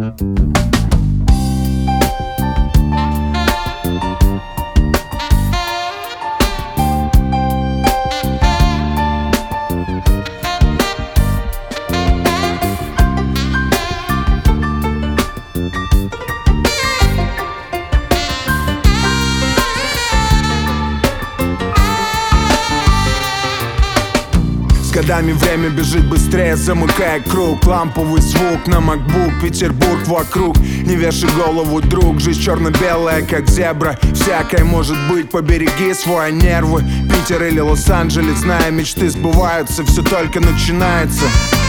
С годами время бежит быстрее, замыкая круг. Ламповый звук на MacBook, Петербург вокруг. Не вешай голову, друг, жизнь черно-белая, как зебра. Всякое может быть, побереги свои нервы. Питер или Лос-Анджелес, зная, мечты сбываются. Все только начинается.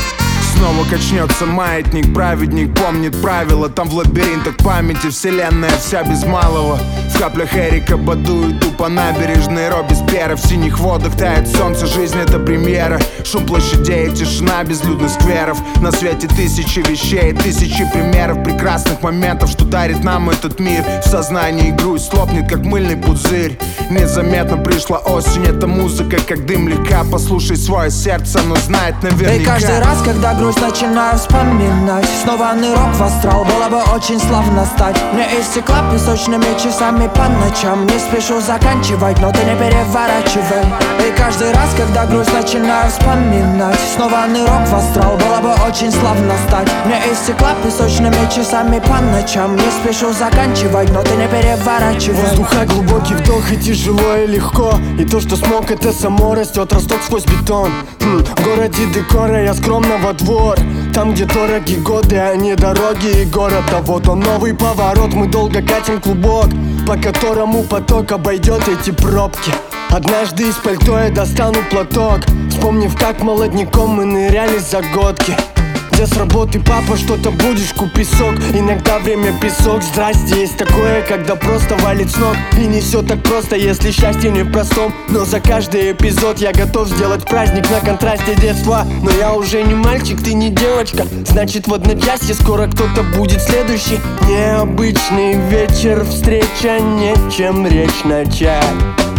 Снова качнется маятник, праведник помнит правила. Там в лабиринтах памяти вселенная вся без малого. В каплях Эрика Баду иду по набережной Робеспьера. В синих водах тает солнце, жизнь это премьера. Шум площадей, тишина безлюдных скверов. На свете тысячи вещей, тысячи примеров прекрасных моментов, что дарит нам этот мир. В сознании грусть лопнет, как мыльный пузырь. Незаметно пришла осень, эта музыка как дым легка. Послушай свое сердце, оно знает наверняка. И каждый раз, когда грусть начинаю вспоминать, снова нырок в астрал, было бы очень славно стать. Мне истекла песочными часами по ночам. Не спешу заканчивать, но ты не переворачивай. И каждый раз, когда грусть начинаю вспоминать, снова нырок в астрал, было бы очень славно стать. Мне истекла песочными часами по ночам. Не спешу заканчивать, но ты не переворачивай. Воздуха глубокий вдох, и тяжело и легко. И то, что смог, это само растет, росток сквозь бетон. В городе декора я скромно во двор. Там, где дороги годы, а не дороги и город. А вот он новый поворот, мы долго катим клубок, по которому поток обойдет эти пробки. Однажды из пальто я достану платок, вспомнив, как молодняком мы ныряли за годки. Где с работы, папа, что-то будешь, купи сок. Иногда время песок, здрасте. Есть такое, когда просто валит с ног. И не все так просто, если счастье не в простом. Но за каждый эпизод я готов сделать праздник на контрасте детства. Но я уже не мальчик, ты не девочка. Значит, в одночасье скоро кто-то будет следующий. Необычный вечер, встреча, нечем речь начать.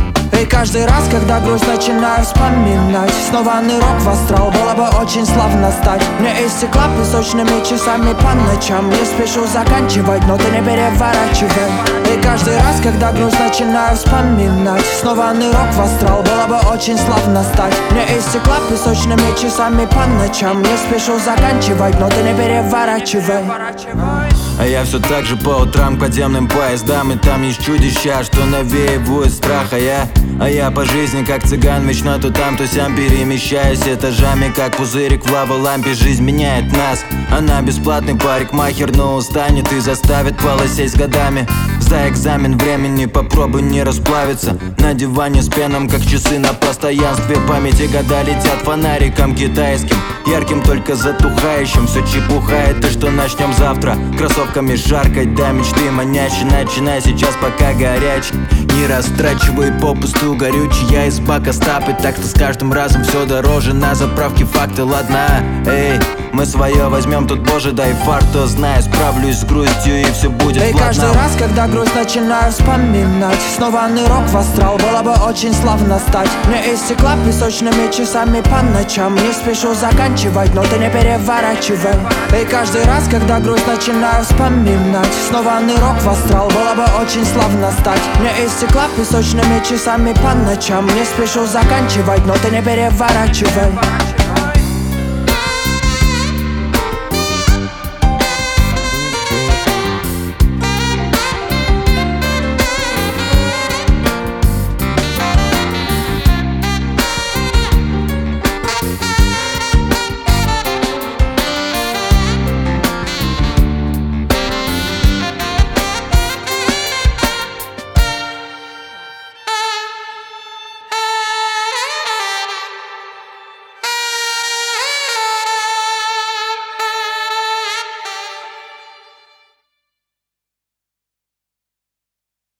И каждый раз, когда грусть начинаю вспоминать, снова нырок в астрал, было бы очень славно стать. Мне истекла песочными часами по ночам. Не спешу заканчивать, но ты не переворачивай. И каждый раз, когда грусть начинаю вспоминать, снова нырок в астрал, было бы очень славно стать. Мне истекла песочными часами по ночам. Не спешу заканчивать, но ты не переворачивай. А я все так же по утрам к подземным поездам. И там есть чудища, что навеивают страх. А я по жизни как цыган, вечно то там, то сям перемещаюсь этажами, как пузырик в лава-лампе. Жизнь меняет нас, она бесплатный парикмахер, но устанет и заставит полосеть с годами. За экзамен времени попробуй не расплавиться. На диване с пеном, как часы на постоянстве памяти. Года летят фонариком китайским, ярким, только затухающим. Все чепухает, и что начнем завтра. Кроссовками жарко, до мечты манящей. Начинай сейчас, пока горячий. Не растрачивай попусту горючий. Я из бака стап, и так-то с каждым разом все дороже. На заправке факты, ладно, эй, мы свое возьмем, тут боже дай фарт. Кто знает, справлюсь с грустью, и все будет ладно. И каждый раз, когда грусть начинаю вспоминать, снова нырок в астрал, было бы очень славно стать. Мне истекла песочными часами по ночам. Не спешу заканчивать, но ты не переворачивай. И каждый раз, когда грусть начинаю вспоминать, снова нырок в астрал, было бы очень славно стать. Мне истекла песочными часами по ночам. Не спешу заканчивать, но ты не переворачивай.